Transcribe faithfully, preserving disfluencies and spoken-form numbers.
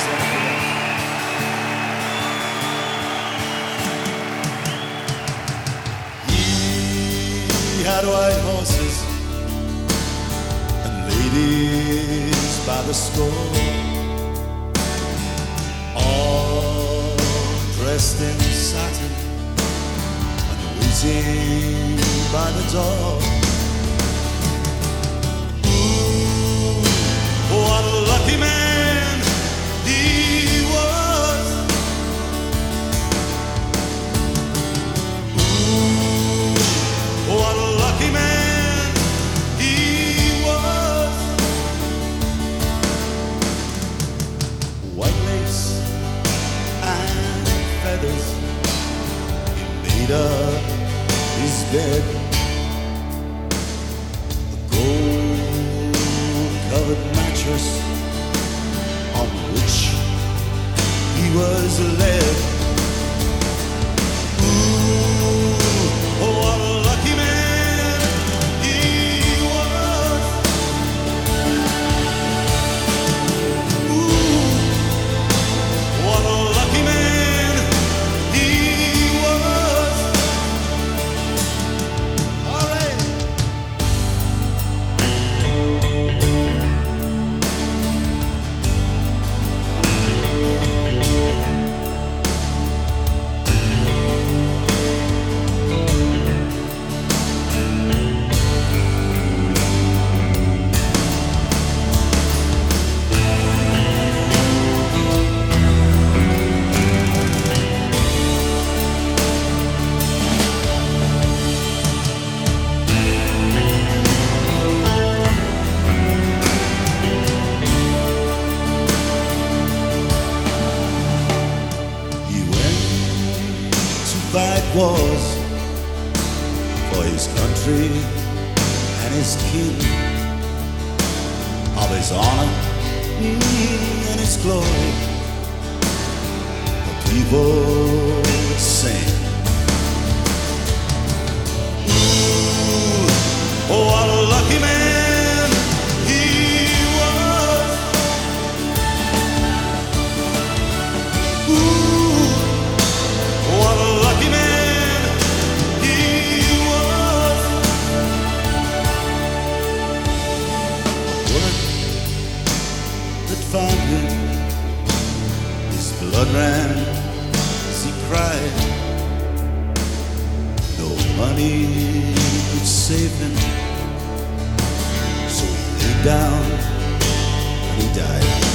this one for you. He had white horses and ladies by the score, all dressed in satin and waiting by the door. Ooh, what a lucky man he was. Ooh, what a lucky man he was. White lace and feathers, he made up his bed. A gold-covered mattress on which he was led. Ooh, what a lucky man he was. Ooh, what a lucky man he was. All right. He went to fight wars for his country and his king, of his honor and his glory. The people would sing. Ooh, what a lucky man he was. Ooh, what a lucky man he was. A bullet that found him, his blood ran as he cried. No money could save him, so he laid down and he died.